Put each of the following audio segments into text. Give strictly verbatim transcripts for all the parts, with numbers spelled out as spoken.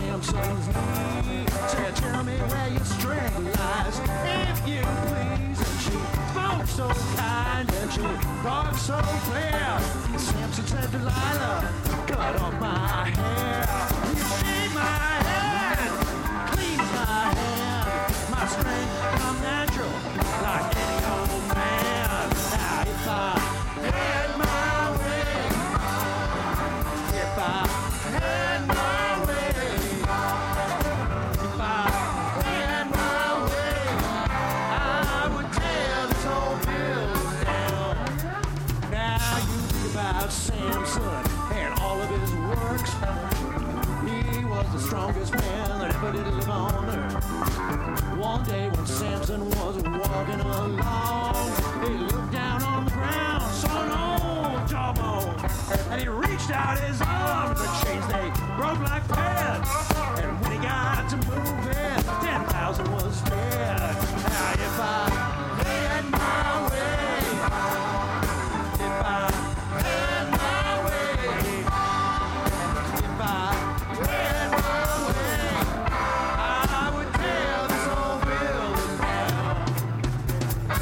Samson's knee. Said, tell me where your strength lies, if you please. And she spoke so kind and she talked so clear. Samson said, Delilah, cut off my hair. You shave my head, clean my hand. My strength come natural, like any old man. Now if I had my way, if I had my way, if I had my way, I would tear this whole building down. Now you read about Samson and all of his works. He was the strongest man that ever did live on earth. One day when Samson was walking along, he looked down on the ground, saw an old jawbone, and he reached out his arms. The chains, they broke like pads, and when he got to moving, ten thousand was dead. Now if I had my way, if I had my way, if I had my way, I would tear this whole building down.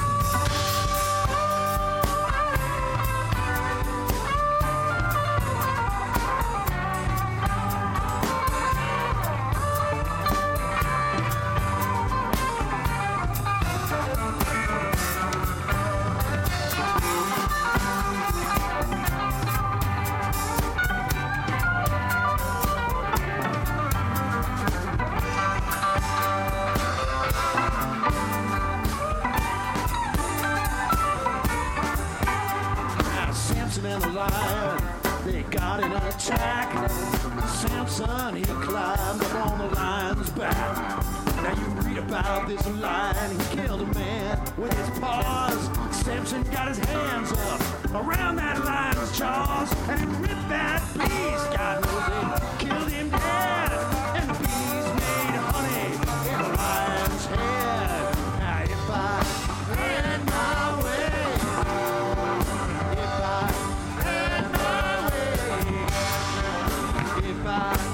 Now Samson and the lion, they got in an attack. Samson, he climbed up on the lion's back. Now you read about this lion, he killed a man with his paws. Samson got his hands up around that lion's jaws, and he ripped that beast. God knows it killed him dead, and the beast made honey in the lion's head. Now if I had my way, if I had my way, if I